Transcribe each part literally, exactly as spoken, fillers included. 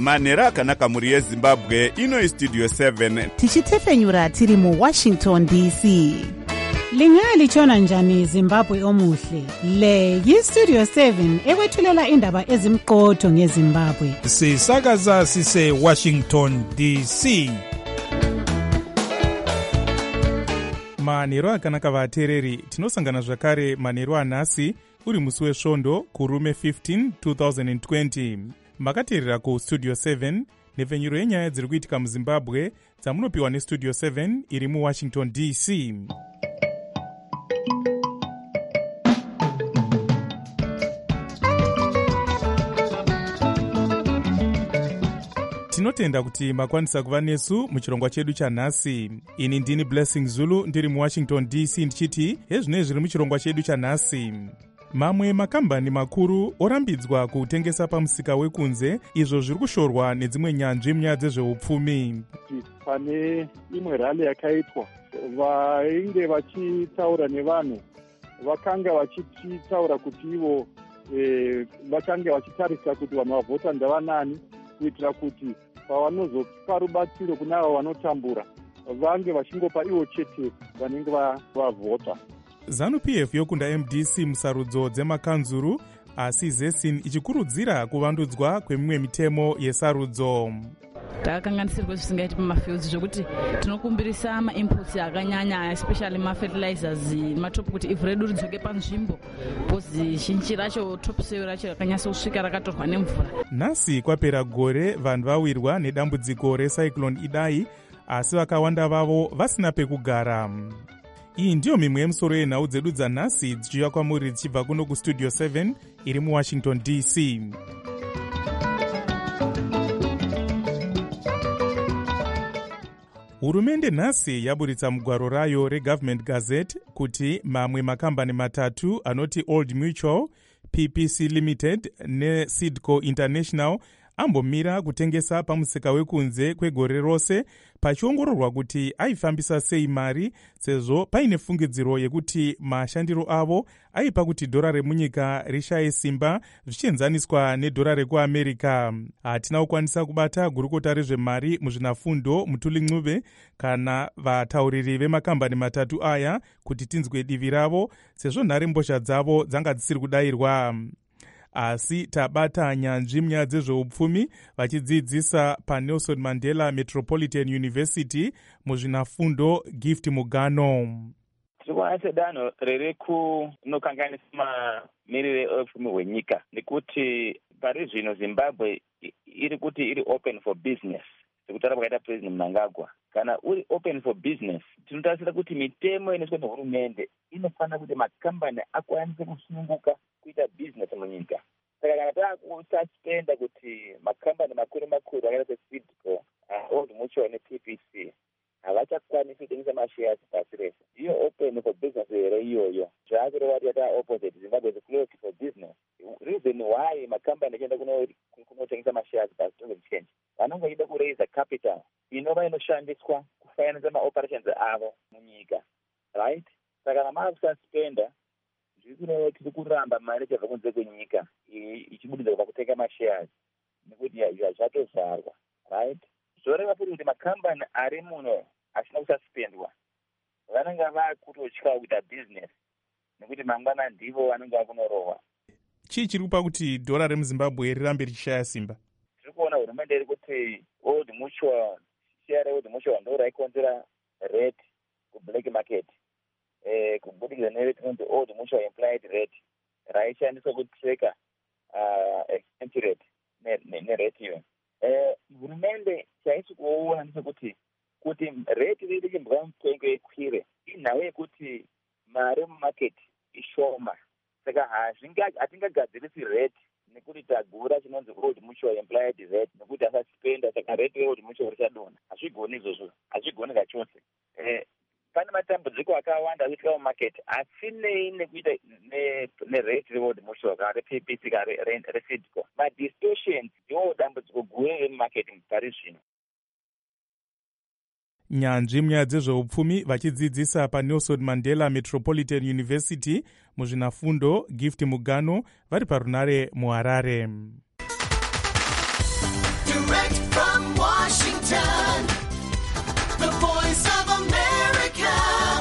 manhero akanaka mhuri yezimbabwe. Ino Studio seven tichitefenyura tiri mu Washington D C. Lingalitshona njani Zimbabwe omuhle? Le yi-Studio seven ekwethulela indaba ezimqotho ngeZimbabwe. Sisakaza sise Washington D C. Manhero akanaka vateereri, tinosangana zvakare manhero anhasi uri musi wesvondo kurume fifteen twenty twenty. Makateerera kuStudio seven nepfenyuro yenyaya dziri kuitika muZimbabwe dzamunopiwa neStudio seven iri muWashington D C. Tinotenda kuti makwanisa kuva nesu muchirongwa chedu chanhasi. Ini ndini Blessing Zulu ndiri muWashington D C ndichiti hezvino zviri muchirongwa chedu chanhasi. Mamwe makambani makuru orambidzwa kutengesa pamusika wekunze, izvo zviri kushorwa nedzimwe nyanzvi munyaya dzezveupfumi. Pane imwe rally yakaitwa, vainge vachitaura nevanhu vakanga vachitaura kuti ivo e, vakanga vachitarisa kuti vanhu vavhota ndavanani, kuitira kuti pavanozopa rubatsiro kuna avo vanotambura vange vachingopa ivo chete vanenge vavhota. ZANU-P F yokunda M D C musarudzo dzemakanzuru, asi ZESIN ichikurudzira kuvandudzwa kwemimwe mitemo yesarudzo. Takakanganisirwa zvisingaiti pamafields zvokuti tinokumbirisa ma-inputs akanyanya, especially ma-fertilizers matopu kuti ivhu redu ridzoke panzvimbo, bhozi zhinji racho topsoil racho rakanyasa kusvika rakatorwa nemvura. Nhasi kwapera gore vanhu vawirwa nedambudziko recyclone Idai, asi vakawanda vavo vasina pekugara. Iyi ndiyo mimwe yemusoro yenhau dzedu dzanhasi dzichiuya kwamuri dzichibva kuno kuStudio seven iri muWashington D C. Hurumende nhasi yaburitsa mugwaro rayo reGovernment Gazette kuti mamwe makambani matatu anoti Old Mutual, P P C Limited neSidco International ambomira kutengesa pamusika wekunze kwegore rose, pachiongororwa kuti aifambisa sei mari, sezvo paine fungidziro yekuti mashandiro avo aipa kuti dhora remunyika rishaye simba zvichienzaniswa nedhora rekuAmerica. Hatina kukwanisa kubata gurukota rezvemari muzvinafundo Mutuli Ncube kana vatauriri vemakambani matatu aya kuti tinzwe divi ravo, sezvo nhare mbozha dzavo dzanga dzisiri kudayirwa. Asi tabata nyanzvi munyaya dzezveupfumi vachidzidzisa paNelson Mandela Metropolitan University muzvinafundo Gift Mugano. Tikuona sedanho riri kunokanganisa mamiriro eupfumi hwenyika, nekuti pari zvino Zimbabwe iri kuti iri open for business, sekutaura kwakaita President Mnangagwa. Kana uri open for business, tinotarisira kuti mitemo inoiswa nehurumende inofanira kuti makambani akwanise kusununguka kuita business munyika. Saka kana taakususpenda kuti makambani makuru makuru akaita seSidco, uh, Old Mutual neP P C havachakwanisi kutengesa mashares pasi rese. Iyo open for business here iyoyo. Zvaakureva kuti yata opposite, Zimbabwe is closed for business. Reason why makambani achienda kunotengesa mashares pasi doesn't change. Vanenge vachida kuraise capital inova inoshandiswa kufinance maoperations avo munyika, right? Saka kana maakususpenda, zviri tiri kuramba mari ichabva kunze kwenyika ichibudidza kubva kutenga mashares, nekuti zvatozvarwa, right? Zvoreva futi kuti makambani ari muno asina kususpendwa vanenge vakutotya kuita business, nekuti mangwana ndivo vanenge vakunorohwa. Chii chiri kupa kuti dhora remuZimbabwe rirambe richishaya simba? Tiri kuona hurumende iri kuti Old Mutual, share Old Mutual ndo raikonzera rate kublack market, eh kubudikidza nerate inonzi Old Mutual implied rate raishandiswa kutreka uh, exchange rate nerate iyo. Eh hurumende chaisi kuona ndechekuti kuti rate riri chimbwa mutengo ikwire, inhau yekuti mari mumarket ishoma. Saka hatingagadzirisi rate nekuti tagura chinonzi Old Mutual implied rate nekuti asaspenda, saka rate Old Mutual richadonha. Hazvigoni izvozvo, hazvigoni kachose. Eh pane matambudziko akawanda kuitika mumarket asinei nekuita nerate reOld Mutual kana reP P C kana reSidco. Madistortions ndiwo dambudziko guru remumarket pari zvino. Nyanzvi munyaya dzezveupfumi vachidzidzisa paNelson Mandela Metropolitan University muzvinafundo Gift Mugano vari parunare muHarare. Direct from Washington, the voice of America,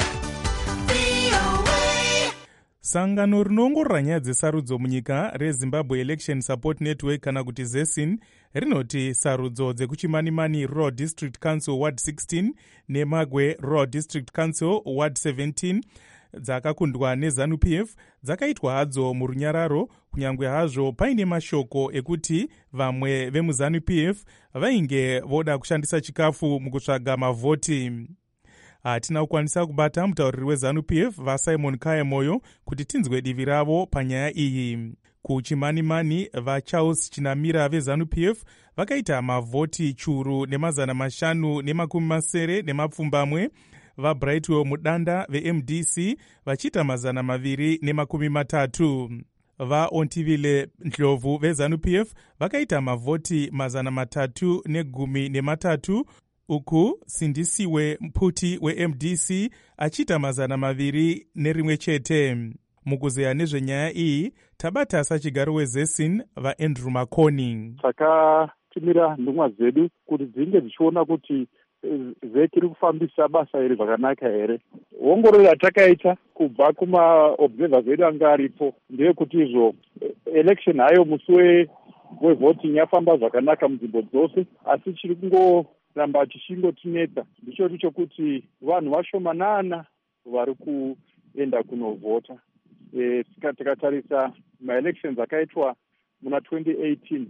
V O A. Sangano rinoongorora nyaya dzesarudzo munyika reZimbabwe Election Support Network kana kuti ZESIN rinoti sarudzo dzekuchimanimani Rural District Council Ward sixteen neMagwe Rural District Council Ward seventeen dzakakundwa neZANU-P F dzakaitwa hadzo murunyararo, kunyangwe hazvo paine mashoko ekuti vamwe vemuZANU-P F vainge voda kushandisa chikafu mukutsvaga mavhoti. Hatina kukwanisa kubata mutauriri weZANU-P F vaSimon Kayemoyo kuti tinzwe divi ravo panyaya iyi. Kuchimanimani vaCharles Chinamira veZANU-P F vakaita mavhoti churu nemazana mashanu nemakumi masere nemapfumbamwe, vaBrightwell Mudanda veM D C vachiita mazana maviri nemakumi matatu. VaOntivile Ndlovu veZANU-P F vakaita mavhoti mazana matatu negumi nematatu, uku Sindisiwe Mputi weM D C achiita mazana maviri nerimwe chete. Mukuzeya nezvenyaya iyi tabata sachigaro weZESIN vaAndrew Makoni. Takatumira ndumwa dzedu kuti dzinge dzichiona kuti vheki iri kufambisa basa iri zvakanaka here. Ongororo yatakaita kubva kumaobservers edu anga aripo ndeyekuti izvo election hayo musi wevoting yafamba zvakanaka munzvimbo dzose, asi chiri kungoramba chichingotinetsa ndicho chokuti vanhu vashomanana vari kuenda kunovhota. E, tikatarisa maelections akaitwa muna twenty eighteen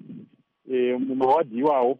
e, mumawadhi iwawo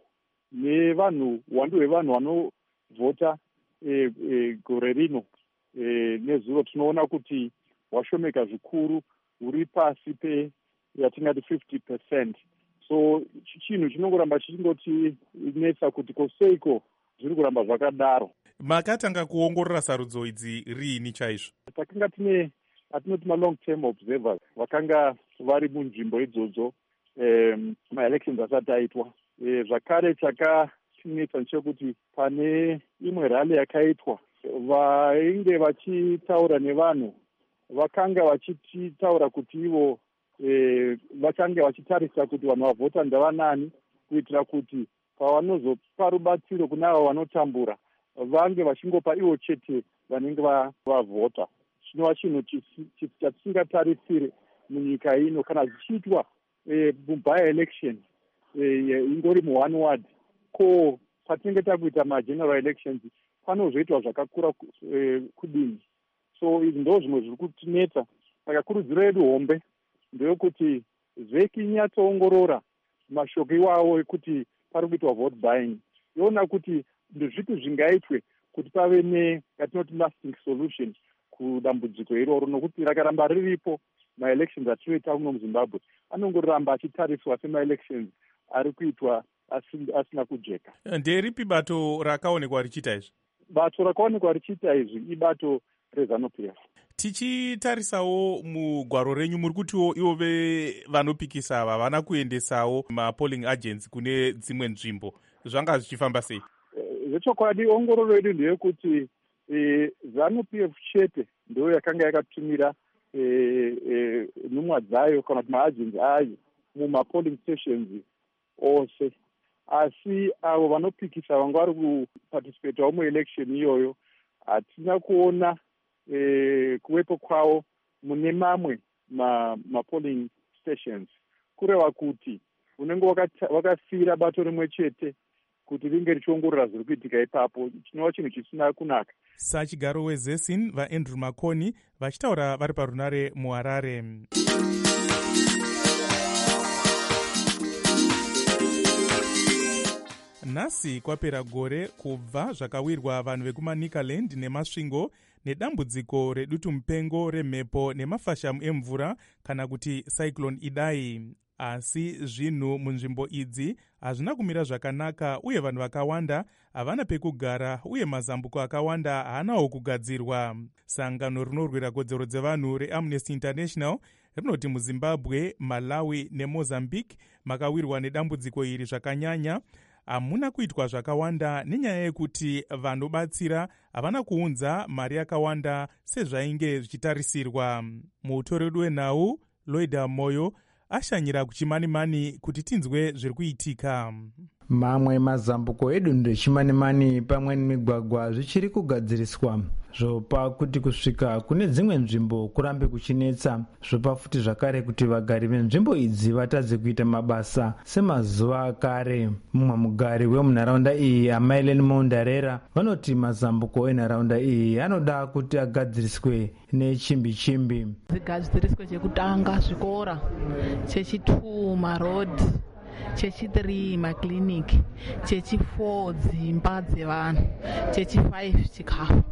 nevanhu wando wevanhu vanovhota e, e, gore rino e, nezuro tinoona kuti washomeka zvikuru, uri pasi pe yatingati fifty percent. So chinhu chinongoramba chichingotinetsa kuti koseiko zviri kuramba zvakadaro. Makatanga kuongorora sarudzo idzi riini chaizvo? Takanga tine atinoti ma-long term observers vakanga vari munzvimbo idzodzo um, ma-elections asati aitwa. E, zvakare chakatinetsa nechekuti pane imwe rally yakaitwa vainge vachitaura nevanhu vakanga vachitaura kuti ivo e, vachange vachitarisa kuti vanhu vavhota ndavanani, kuitira kuti pavanozopa rubatsiro kuna avo vanotambura vange vachingopa ivo chete vanenge vavhota. Chinova chinhu chatisingatarisire munyika ino kana zvichiitwa e, muby election e, ingori muone ward, ko patinenge takuita mageneral elections panozoitwa zvakakura e, kudini. So izvi ndo zvimwe zviri kutinetsa. Saka kurudziro yedu hombe ndeyekuti vheki inyatsoongorora mashoko iwawo ekuti pari kuitwa vote buying, yoona kuti ndezvipi zvingaitwe kuti pave neyatinoti lasting solution kudambudziko iroro, nokuti rakaramba riripo ma-elections atinoita kuno muZimbabwe anongoramba achitariswa sema-elections ari kuitwa asina kujeka. Nderipi bato rakaonekwa richiita izvi? Bato rakaonekwa richiita izvi ibato reZANU-P F. Tichitarisawo mugwaro renyu muri kutiwo ivo vanopikisa ava vana kuendesawo ma-polling agents kune dzimwe nzvimbo, zvanga zvichifamba sei? Zvechokwadi ongororo yedu ndeyekuti e, ZANU-P F chete ndo yakanga yakatumira e, e, nhumwa dzayo kana kuti maagents ayo mumapolling stations ose, asi avo vanopikisa vanga vari kuparticipatawo muelection iyoyo hatina kuona e, kuwepo kwavo mune mamwe mapolling ma stations, kureva kuti unenge wakasiyira bato rimwe chete kuti ringe richiongorora zviri kuitika ipapo, chinova chinhu chisina kunaka. Sachigaro weZESIN vaAndrew Makoni vachitaura vari parunare muHarare. Nhasi kwapera gore kubva zvakawirwa vanhu vekumaNikaland nemasvingo nedambudziko redutu mupengo remhepo nemafashamu emvura kana kuti cyclone Idai. Asi zvinhu munzvimbo idzi hazvina kumira zvakanaka uye vanhu vakawanda havana pekugara uye mazambuko akawanda haanawo kugadzirwa. Sangano rinorwira kodzero dzevanhu reAmnesty International rinoti muZimbabwe, Malawi neMozambique makawirwa nedambudziko iri zvakanyanya, hamuna kuitwa zvakawanda nenyaya yekuti vanobatsira havana kuunza mari yakawanda sezvainge zvichitarisirwa. Mutori wedu wenhau Lloyda Moyo ashanyira kuchimanimani kuti tinzwe zviri kuitika. Mamwe mazambuko edunhu rechimanimani pamwe nemigwagwa zvichiri kugadziriswa zvopa kuti kusvika kune dzimwe nzvimbo kurambe kuchinetsa. Zvopa futi zvakare kuti vagari venzvimbo idzi vatadze kuita mabasa semazuva akare. Mumwe mugari wemunharaunda iyi Amaileni Mondarera vanoti mazambuko enharaunda iyi anoda kuti agadziriswe nechimbi chimbi. Zigadziriswe chekutanga zvikora, chechitu marodhi, chechi-three makiriniki, chechi-four dzimba dzevanhu, chechi-five chikafu.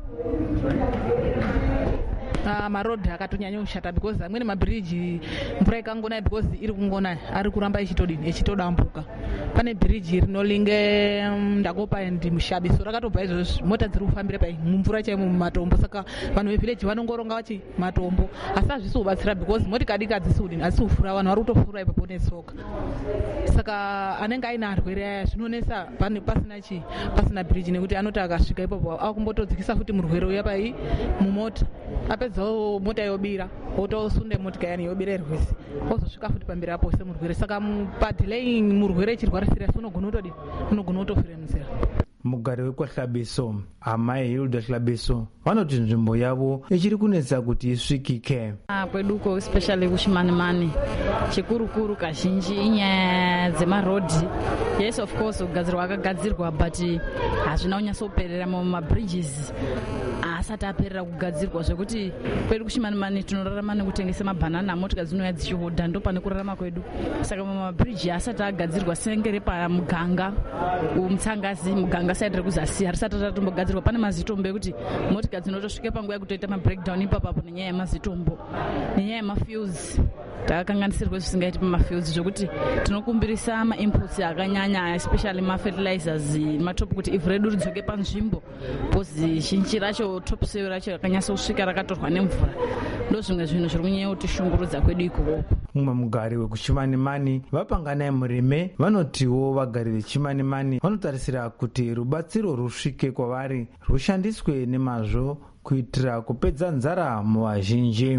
Uh, marodhi akatonyanya kushata because amweni mabhiriji mvura ikangonaya because iri kungonaya ari kuramba ichitodini ichitodambuka. Pane bhiriji rinolinge Ndakopa and Mushabiso rakatobva izvozvo mota dziri kufambira pai mumvura chaimo mumatombo, saka vanhu vevhileji vanongoronga vachi matombo asi hazvisi kubatsira because motikadi kadzisi kudini asi kufura vanhu vari kutofura ipapo netsoka, saka anenge aina arwere aya zvinonesa pasina chi pasina bhiriji nekuti anoti akasvika ipapo akumbotodzikisa futi murwere uya pai mumota apedzawo mota yobira otosunde motikayani yobira irwesi ozosvika futi pamberi apo semurwere, saka padhileyi murwere chirwara sirasi unogona kutodini unogona kutofira muzera. Mugari wekwaHlabiso Amai Hilda Hlabiso vanoti nzvimbo yavo ichiri kunetsa kuti isvikike. Kweduko especially kuchimanimani chikurukuru kazhinji inyaya dzemarodhi. Yes, of course kugadzirwa akagadzirwa but hazvina kunyatsoperera mumabridges asati aperera kugadzirwa zvekuti kwedu kuchimanimani tinorarama nekutengesa mabhanana motika dzinouya dzichihodha ndo pane kurarama kwedu, saka mumabridge asati agadzirwa senge repamuganga umutsangazi muganga saidi rekuzasi harisati ratombogadzirwa. Pane mazitombo ekuti motika dzinotosvike panguva yekutoita mabreakdown ipapapo nenyaya yemazitombo nenyaya yemafuels takakanganisirwe zvisingaiti pamafields zvokuti tinokumbirisa mainputs akanyanya especially mafertilizers matopu kuti ivhu redu ridzoke panzvimbo because zhinji racho topsoil racho rakanyatsosvika rakatorwa nemvura, ndo zvimwe zvinhu zviri kunyanya kutishungurudza kwedu ikoko. Mumwe mugari wekuchimanimani Vapanganai Murime vanotiwo vagari vechimanimani vanotarisira kuti rubatsiro rusvike kwavari rushandiswe nemazvo kuitira kupedza nzara muvazhinji.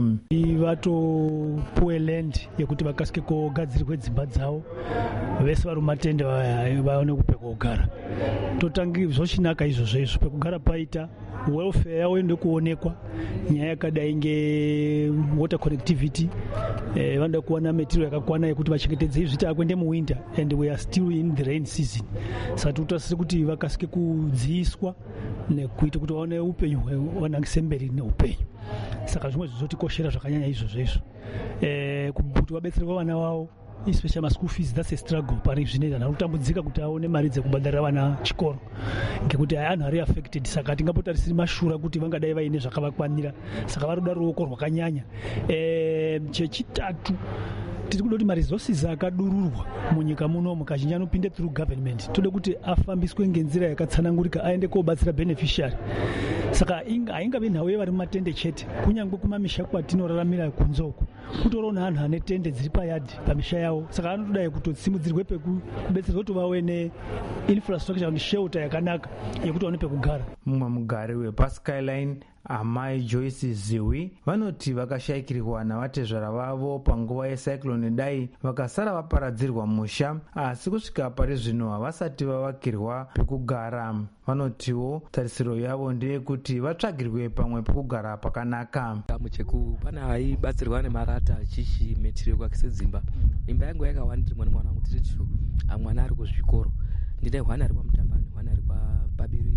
Vatopuwe land yekuti vakasike kogadzirwe dzimba dzavo vese vari mumatende vaone kupekogara. Totangi zvochinaka izvozvo izvo pekugara paita welfare yavo inde kuonekwa, nyaya yakadai ngewater connectivity, eh, vanoda kuwana material yakakwana yekuti vachengetedze izvi zviti akuende muwinter and we are still in the rain season, saka totasise kuti vakasike kudziiswa nekuita kuti vaone upenyu hwanangise mberi neupenyu. Saka zvimwe zvizotikoshera zvakanyanya izvozvo izvo, eh, kuti vabetserwe vana vavo especially ma-school fees, that's a struggle pari zvinoita vanhu kutambudzika kuti aone mari dzekubhadharira vana chikoro ngekuti anhu ari affected, saka tingapotarisiri mashura kuti vangadai vaine zvakavakwanira, saka vari kuda ruoko rwakanyanya. E, chechitatu tiri kuda kuti maresources akadururwa munyika munomu kazhinji anopinde through government, tode kuti afambiswe ngenzira yakatsanangurika aende kobatsira beneficiary. Saka haingavi nhau yevari mumatende chete, kunyangwe kumamisha kwatinoraramira kunzoko kutoriwo neanhu ane tende dziri payadhi pamisha yavo, saka anotodai kutosimudzirwe pekubetserwa kuti vave neinfrastructure and shelter yakanaka yekuti vaone pekugara. Mumwe mugari wepaskyline Amai Joyce Ziwi vanoti vakashayikirwa navatezvara vavo panguva yecyclone dai vakasara vaparadzirwa musha, asi kusvika pari zvino havasati vavakirwa pekugara. Vanotiwo tarisiro yavo ndeyekuti vatsvagirwe pamwe pekugara pakanaka. Mucheku pane aibatsirwa nemarata achichimetire kuakise dzimba. Imba yangu yakawandira mwana mwana wangu tiri mwana ari kuzvikoro, ndine hwana ari pamutambani hwana ari pabiriri.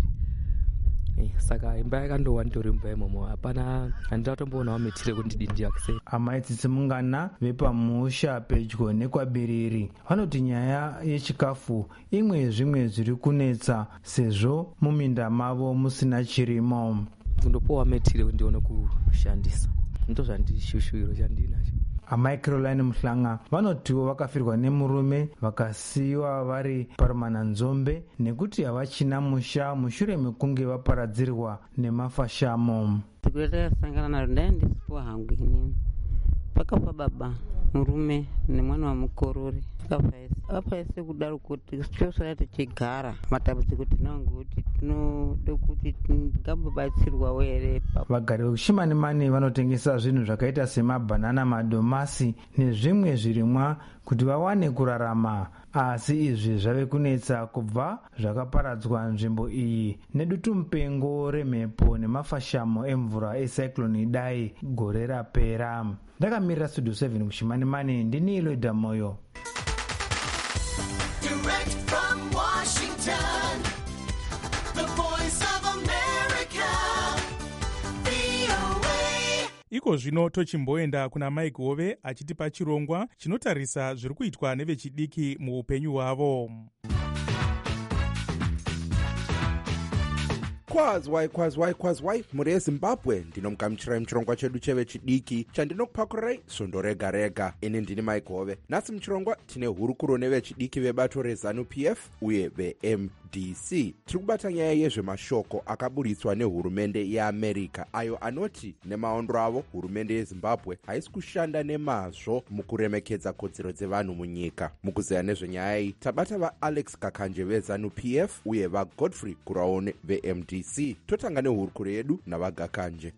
Eh, saka imba yakandowandira imba imomo hapana handiratomboona metire kuti ndindiakise. Amai Tsitsimungana vepamusha pedyo nekwabiriri vanoti nyaya yechikafu imwe yezvimwe zviri kunetsa sezvo muminda mavo musina chirimo. Kundopowa metire kuti ndione kushandisa ndo zvandishushuviro chandinacho. Amai Caroline Muhlanga vanotiwo vakafirwa nemurume vakasiyiwa vari parumananzombe nekuti havachina musha mushure mekunge vaparadzirwa nemafashamo. Tikuyeta sangana naro ndai ndisipo hangu inini pakafa baba murume nemwana wamukorore apaise kudaro kuti tichosara tichigara matambudziko tinawo ngekuti tinode kuti tingambobatsirwawo here. Vagari vekuShimanimani vanotengesa zvinhu zvakaita semabhanana, madomasi nezvimwe zvirimwa kuti vawane kurarama, asi izvi zvave kunetsa kubva zvakaparadzwa nzvimbo iyi nedutu mupengo remhepo nemafashamo emvura ecyclone Idai gore rapera. Ndakamirira Studio seven kuShimanimani, ndini Iloida Moyo. Direct from Washington, the voice of America, V O A. Iko zvino tochimboenda kuna Mike Hove achitipa chirongwa chinotarisa zviri kuitwa nevechidiki muupenyu hwavo. kwazwai kwazwai kwazwai mhuri yezimbabwe ndinomugamuchirai muchirongwa chedu chevechidiki chandinokupakurai svondo rega rega. ini ndini Mike Hove. nhasi muchirongwa tine hurukuro nevechidiki vebato reZANU-P F uye veM D C. tiri kubata nyaya yezvemashoko akaburitswa nehurumende yeAmerica ayo anoti nemaondro avo hurumende yezimbabwe haisi kushanda nemazvo mukuremekedza kodzero dzevanhu munyika. mukuzeya nezvenyaya iyi tabata vaAlex Gakanje veZANU-P F uye vaGodfrey Kuraone veM D C. totanga nehurukuro yedu navagakanje.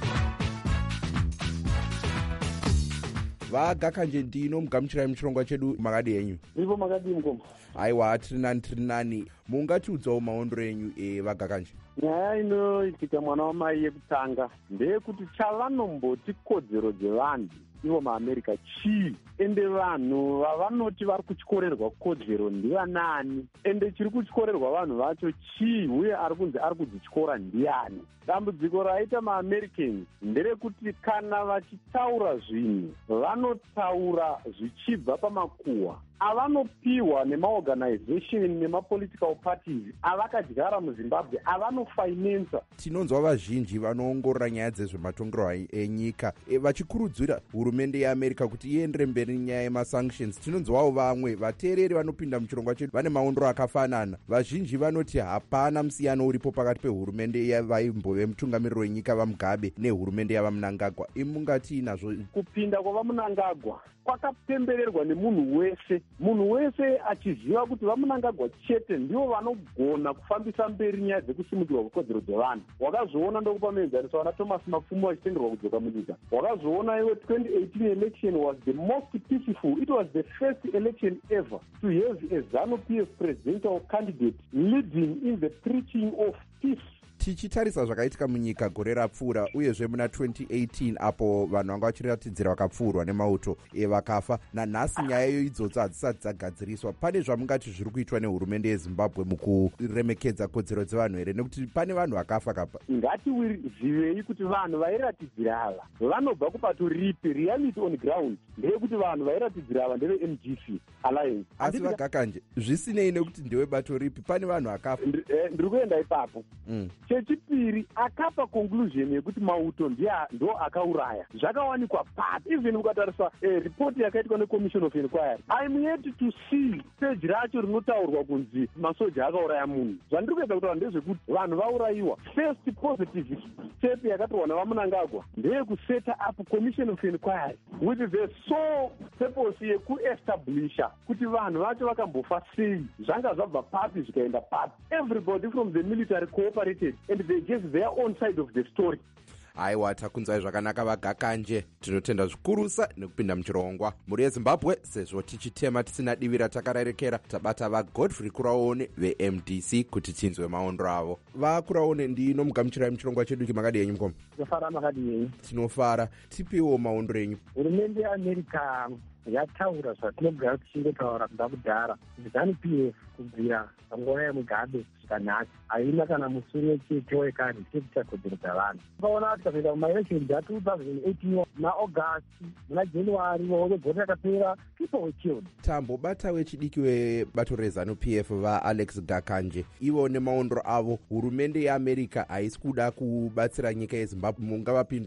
vagakanje ndino mugamuchirai muchirongwa chedu makadi enyu. ivo makadi mkombo. aiwa tiri nani tiri nani mungatiudzawo maondro enyu evagakanje. nyaya inoitika mwana wamai yekutanga ndeyekuti chavanomboti kodzero dzevanhu ivo maamerica chii ende vanhu vavanoti vari kuchkorerwa kodzero ndivanani ende chiri kuchkorerwa vanhu vacho chii uye ari kunzi ari kudzityora ndiani. dambudziko raita maamericans nderekuti kana vachitaura zvinhu vanotaura zvichibva pamakuhwa avanopiwa nemaorganization nemapolitical parties avakadyara muzimbabwe avanofinansa. tinonzwa vazhinji vanoongorora nyaya dzezvematongerwo enyika e, vachikurudzira hurumende yeamerica kuti iendere mberi nyaya yemasanctions. tinonzwawo vamwe vateereri vanopinda muchirongwa chedu vane maondro akafanana. vazhinji vanoti hapana musiyano uripo pakati pehurumende yavaimbove mutungamiriri wenyika vaMugabe nehurumende yavaMnangagwa. imungati nazvo kupinda kwavaMnangagwa kwakapembererwa nemunhu wese, munhu wese achiziva kuti vaMnangagwa chete ndivo vanogona kufambisa mberi nyaya dzekusimudzirwa kwekodzero dzevanhu. wakazviona ndokupa muenzaniso wana Thomas Mapfumo achitenderwa kudzoka munyika. wakazviona iwe twenty eighteen election was the most peaceful. It was the first election ever to have a ZANU-P F presidential candidate leading in the preaching of peace. tichitarisa zvakaitika munyika gore rapfuura uyezve muna twenty eighteen apo vanhu vanga vachiratidzira vakapfuurwa nemauto evakafa nanhasi nyaya iyo idzodzo hadzisati dzagadziriswa. pane zvamungati zviri kuitwa nehurumende yezimbabwe mukuremekedza kodzero dzevanhu here nekuti pane vanhu vakafa kapa? ngatiwizivei kuti vanhu vairatidzira ava vanobva kubato ripi? reality on ground ndeyekuti vanhu vairatidzira ava ndeve M D C alliance. asi vagakanje zvisinei nekuti ndewe bato ripi pane vanhu vakafa. ndiri kuenda ipapo. mm. chechipiri akapa conclusion yekuti mauto ndo akauraya. zvakawanikwa papi? even ukatarisa eh, ripoti yakaitwa necommission of inquiry I'm yet to see page racho rinotaurwa kunzi masoja akauraya munhu. zvandiri kuedza kutaura ndezvekuti vanhu vaurayiwa. first positive step yakatorwa navaMnangagwa ndeyekuseta up commission of inquiry with the sole purpose yekuestablisha kuti vanhu vacho vakambofa sei, zvanga zvabva papi zvikaenda papi. everybody from the military cooperated and they gave their own side of the story. aiwa takunzwai zvakanaka vagakanje. tinotenda zvikurusa nekupinda muchirongwa. mhuri yezimbabwe sezvo tichitema tisina divi ratakarerekera tabata vaGodfrey Kuraone veM D C kuti tinzwe maondro avo. vakuraone ndino mugamuchirai muchirongwa chedu chimakadi yenyu mukoma. tinofara makadi yenyu. tinofara tipiwo maondro enyu. hurumende yeamerica yataura zvatinogara tichingotaura kubva kudhara. ZANU-P F kubvira panguva yeMugabe zvikanaka haina kana musure chete wekarespekta kodzero dzavanhu. ukaona kuti tikapinda mumaelections a two thousand eighteen naAugust muna January gore rakapera people were killed. tambobata wechidiki webato reZANU-P F vaAlex Gakanje ivo nemaondro avo hurumende yeamerica haisi kuda kubatsira nyika yezimbabwe mungavapindure?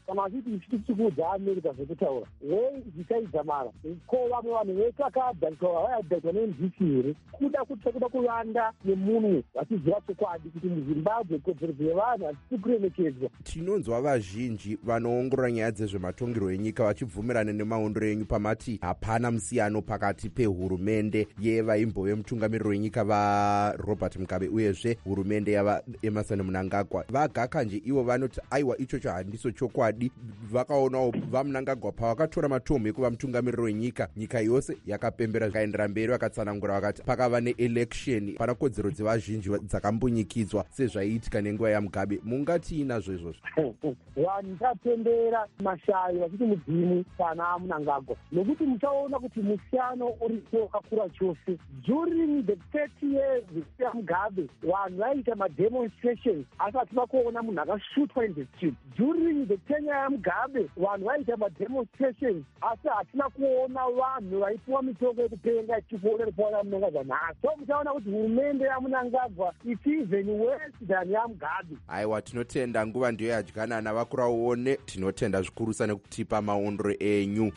kana vachiti isu tichikuudza america zvekutaura wei zvichaidza mara ko vamwe vanhu vese akaadhariswa vaadhariswa ne-M D C here kuda kuti kuda kuvanda nemunhu vachiziva chokwadi kuti muzimbabwe kodzero dzevanhu hadzisi kuremekedzwa. Tinonzwa vazhinji vanoongorora nyaya dzezvematongerwo enyika vachibvumirana nemaondero enyu pamati hapana musiyano pakati pehurumende yevaimbove mutungamiriri wenyika vaRobert Mugabe uyezve hurumende yavaEmerson Mnangagwa. VaGaka nje ivo vanoti aiwa ichocho handiso chokwadi. Vakaonawo vaMnangagwa pavakatora matombo ekuva mutungamiriri wenyika nyika yose yakapembera zvikaendera mberi vakatsanangura vakati pakava neelection pana kodzero dzevazhinji dzakambunyikidzwa sezvaiitika nenguva yaMugabe. Mungati inazvo izvozvo? Vanhuvatendera mashayi vachiti mudzimu pana Mnangagwa nokuti muchaona kuti musiyano uripo wakakura chose. During the thirty years yaMugabe vanhu vaiita mademonstrations asi hatina kuona munhu akashutwa in the street. During the tenure yaMugabe vanhu vaiita mademonstrations asi hatina kuona vanhu vaipiwa mitongo yekupenga ichikuona ripaona Mnangagwa nhasi. So muchaona kuti hurumende yaMnangagwa it's even worse than yaMugabe. Aiwa, tinotenda nguva ndiyo yadyanana vakuraone. Tinotenda zvikurusa nekutipa maondero enyu.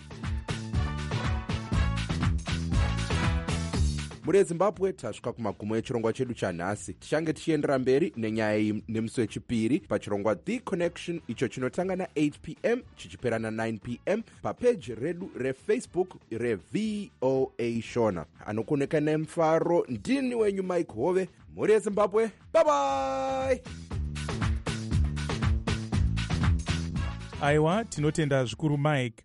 Muri Zimbabwe tasvika kumagumo echirongwa chedu chanhasi. Tichange tichiendera mberi nenyaya iyi nemusi wechipiri pachirongwa The Connection icho chinotanga na-eight p m chichipera na-nine p m papeji redu reFacebook reV O A Shona. Anokoneka nemufaro ndini wenyu Mike Hove. Muri Zimbabwe, bye bye. Aiwa, tinotenda zvikuru Mike.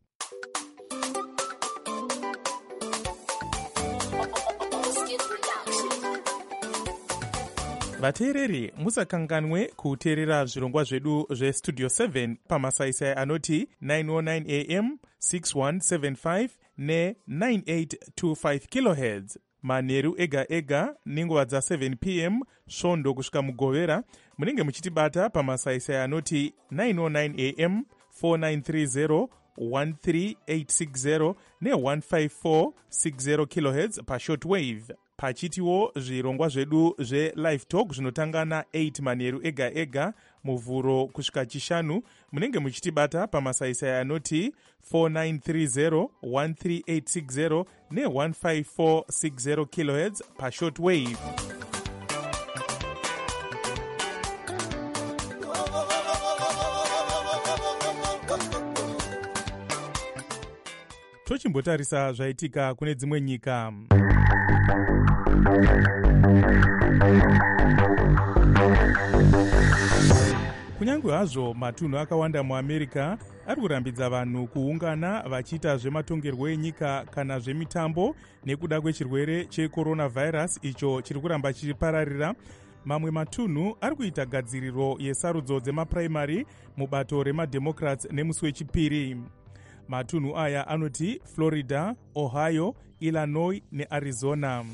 Vateereri, musakanganwe kuteerera zvirongwa zvedu zvestudio seven pamasaisai anoti nine oh nine a m, six one seven five ne nine eight two five kilohertz manheru ega ega nenguva dza seven p m svondo kusvika mugovera. Munenge muchitibata pamasaisai anoti nine oh nine a m, four nine three zero, one three eight six zero ne one five four six zero kilohertz pashortwave. Pachitiwo zvirongwa zvedu zve-live talk zvinotanga na-eight manheru ega ega muvhuro kusvika chishanu. Munenge muchitibata pamasaisai anoti four nine three zero, one three eight six zero ne one five four six zero kilohertz pashortwave. Tochimbotarisa zvaitika kune dzimwe nyika. Kunyange hazvo matunhu akawanda muAmerica ari kurambidza vanhu kuungana vachiita zvematongerwo enyika kana zvemitambo nekuda kwechirwere checoronavirus icho chiri kuramba chichipararira, mamwe matunhu ari kuita gadziriro yesarudzo dzemapuraimari mubato remademocrats nemusi wechipiri. Matunhu aya anoti Florida, Ohio, Illinois neArizona.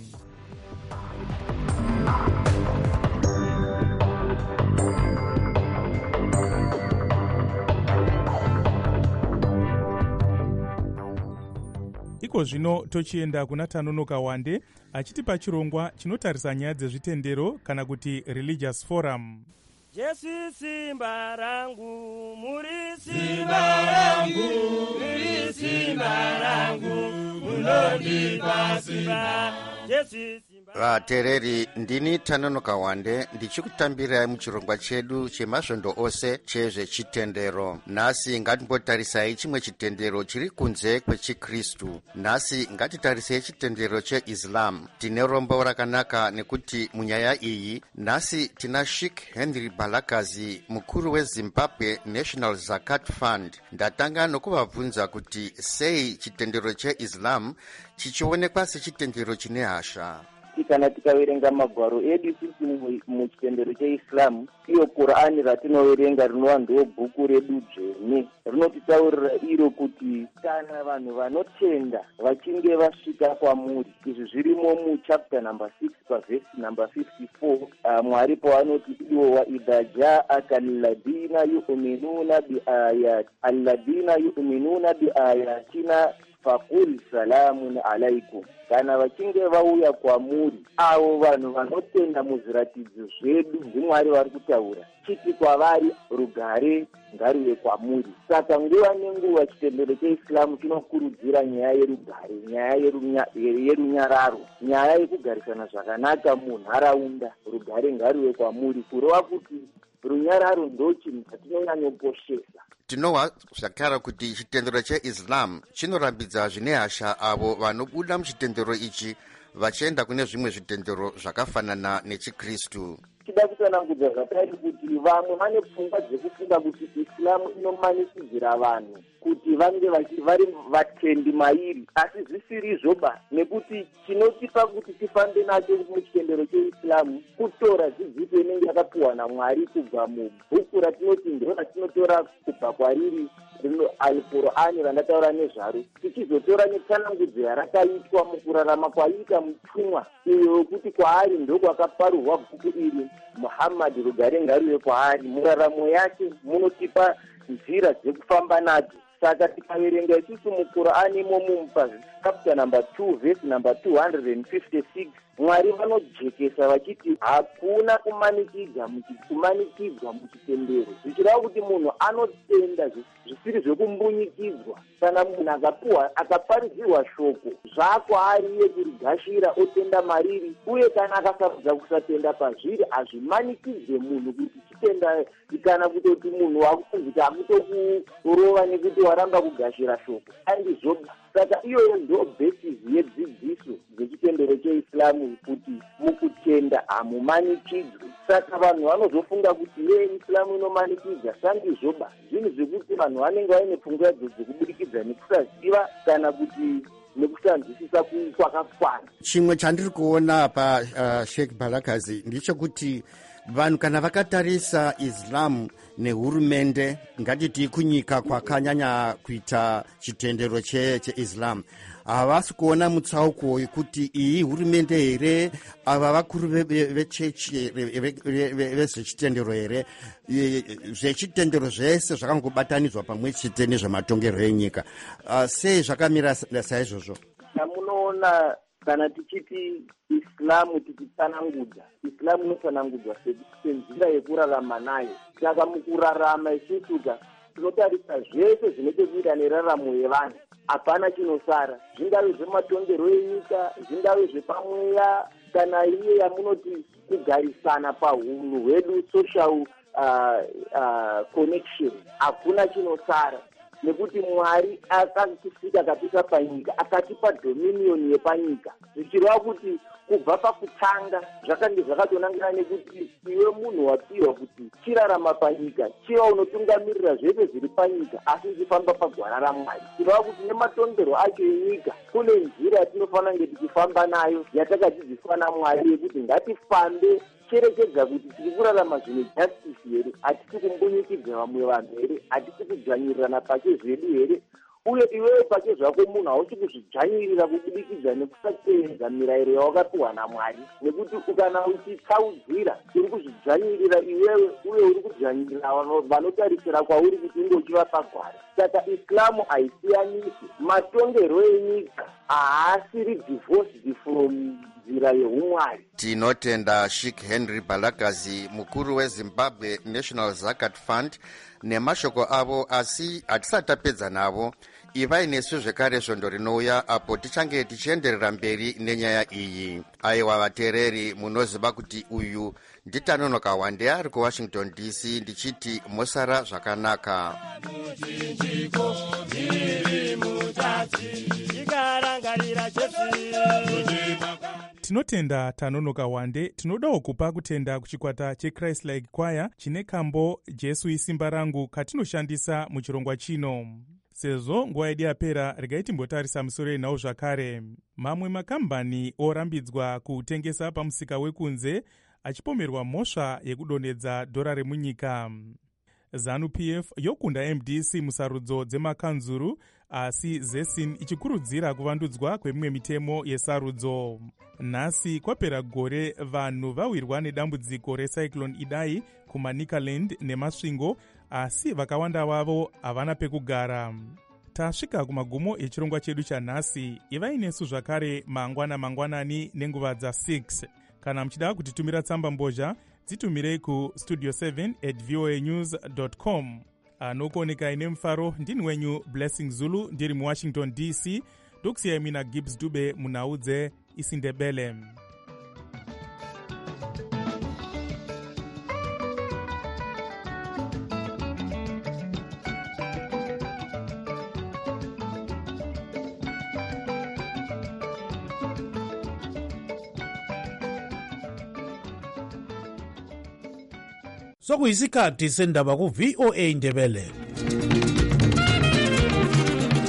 Iko zvino tochienda kuna Tanonoka Wande achitipa chirongwa chinotarisa nyaya dzezvitendero kana kuti Religious Forum. Jesu simba rangu, muri simba rangu, muri simba rangu, munondipa simba, Jesu simba. Vateereri, ndini Tanonoka Wande ndichikutambirai muchirongwa chedu chemasvondo ose chezvechitendero. Nhasi ngatimbotarisai chimwe chitendero chiri kunze kwechikristu. Nhasi ngatitarisei chitendero cheIslam. Tine rombo rakanaka nekuti munyaya iyi nhasi tina Sheikh Henry Balakazi, mukuru weZimbabwe National Zakat Fund. Ndatanga nokuvabvunza kuti sei chitendero cheIslam chichionekwa sechitendero chine hasha. Kana tikaverenga magwaro edu sisi muchitendero cheIslam, iyo Qur'ani ratinoverenga rinova ndo bhuku redu dzvene, rinotitaurira iro kuti kana vanhu vanotenda vachinge vasvika kwamuri, izvi zvirimo muchapter number six pavhesi number fifty-four, uh, Mwari pavanoti iwo waidha jaaka alladhina yu'minuna biayat alladhina yu'minuna biayatina fakul salamun alaikum, kana vachinge vauya kwamuri avo vanhu vanotenda muzviratidzo zvedu zvimwari vari kutaura, chiti kwavari rugare ngaruve kwamuri. Saka nguva nenguva chitendero cheIslamu chinokurudzira nyaya yerugare, nyaya yerunyararo, nyaya yekugarisana zvakanaka munharaunda. Rugare ngaruve kwamuri, kureva kuti runyararo ndo chinhu chatinonyanyoposhesa. Tinowa zvakara kuti chitendero cheIslam chinorambidza zvine hasha avo vanobuda muchitendero ichi vachienda kune zvimwe zvitendero zvakafanana nechiKristu. Chida kutsanangudza zvakare kuti vamwe vane pfungwa dzekufunga kuti Islamu inomanikidzira vanhu kuti vange vari vatendi mairi, asi zvisirizvoba, nekuti chinotipa kuti tifambe nacho muchitendero cheIslamu kutora dzidziso inenge yakapiwa naMwari kubva mubhuku ratinoti ndo ratinotora kubva kwariri Al-Qur'ani randataura nezvaro, tichizotora netsanangudzo yarakaitwa mukurarama kwaiita mutumwa uyo wekuti kwaari ndokwakaparurwa bhuku iri, Muhammad rugare ngaruve kwaari. Muraramo yake munotipa nzira dzekufamba nadzo. Saka tikaverenga isusu mukurani imomo chapter number two verse number two hundred fifty-six, Mwari vanojekesa vachiti hakuna kumanikidza kumanikidzwa muchitendero, zvichireva kuti munhu anotenda zvisiri zvekumbunyikidzwa. Kana munhu akapuwa akaparidzirwa shoko zvakwaariye kurigashira otenda mariri, uye kana akasarudza kusatenda pazviri hazvimanikidze munhu kuti chitenda, kana kutoti munhu wakunzika akutokurova nekuti waramba kugashira shoko andizvoba. Saka iyoyo ndo basis yedzidziso dzechitendero cheIslamu kuti mukutenda hamumanikidzwi. Saka vanhu vanozofunga kuti ye Islamu inomanikidza, sandizvoba. Zvinhu zvekuti vanhu vanenge vaine pfungwa dzekubudikidza nekusaziva kana kuti nekusanzwisisa kwakakwana. Chimwe chandiri kuona pa uh, Sheikh Balakazi ndechekuti vanhu kana vakatarisa Islam nehurumende, ngatiti kunyika kwakanyanya kuita chitendero cheIslam, havasi kuona mutsauko wekuti iyi hurumende here, ava vakuru vechechi vezvechitendero here, zvechitendero zvese zvakangobatanidzwa pamwe chete nezvematongero enyika. Sei zvakamira saizvozvo? Tamunoona kana tichiti Islamu tichitsanangudza, Islamu inotsanangudzwa senzira yekurarama nayo. Saka mukurarama isusuka tinotarisa zvese zvinechekuita neraramo yevanhu, hapana chinosara. Zvingave zvematongero enyika, zvingave zvepamweya, kana iye yamunoti kugarisana pahunhu hwedu, social uh, uh, connection, hakuna chinosara. Nekuti Mwari akatisika akatipa panyika, akatipa dominion yepanyika, zvichireva kuti kubva pakutanga zvakange zvakatonangira nekuti iwe munhu wapiwa kuti chirarama panyika, chiva unotungamirira zvese zviri panyika, asi chifamba pagwara raMwari. Chireva kuti nematongero acho enyika kune nzira yatinofanira kunge tichifamba nayo yatakadzidziswa naMwari yekuti ngatifambe cherekedza kuti tiri kurarama zvine justice here, hatisi kumbunyikidza vamwe vanhu here, hatisi kudzvanyirirana pake zvedu here, uye iwewe pake zvako munhu hausi kuzvidzvanyirira kubudikidza nekusateedza mirayiro yawakapiwa naMwari, nekuti kana uchitsaudzira uri kuzvidzvanyirira iwewe, uye uri kudzvanyirira vanotarisira kwauri kuti unge uchiva pagwara. Saka Islamu haisiyanisi matongero enyika, haasiri divorced from nzira yeumwari. Tinotenda Sheikh Henry Balakazi, mukuru weZimbabwe National Zakat Fund, nemashoko avo, asi hatisatapedza navo. Ivai nesu zvekare svondo rinouya apo tichange tichienderera mberi nenyaya iyi. Aiwa vateereri, munoziva kuti uyu nditanonoka wande ari kuWashington D C ndichiti mosara zvakanaka. Tinotenda Tanonoka Wande. Tinodawo kupa kutenda kuchikwata cheChrist Like Choir chine kambo Jesu isimba rangu katinoshandisa muchirongwa chino. Sezvo nguva yedu yapera, regai timbotarisa musoro yenhau zvakare. Mamwe makambani orambidzwa kutengesa pamusika wekunze achipomerwa mhosva yekudonhedza dhora remunyika. ZANU-P F yokunda M D C musarudzo dzemakanzuru, asi Zesin ichikurudzira kuvandudzwa kwemimwe mitemo yesarudzo. Nhasi kwapera gore vanhu vawirwa nedambudziko recyclone Idai kuManicaland nemasvingo, asi vakawanda vavo havana pekugara. tasvika kumagumo echirongwa chedu chanhasi. ivai nesu zvakare mangwana mangwanani nenguva dza6. kana muchida kutitumira tsamba mbozha, dzitumirei kustudio seven at voa news dot com. anokuonekai nemufaro ndini wenyu Blessing Zulu ndiri muwashington D C. ndokusiyai mina Gibbs Dube munhau dzeIsindebele. sokuyisikhathi sendaba ku-V O A Indebele.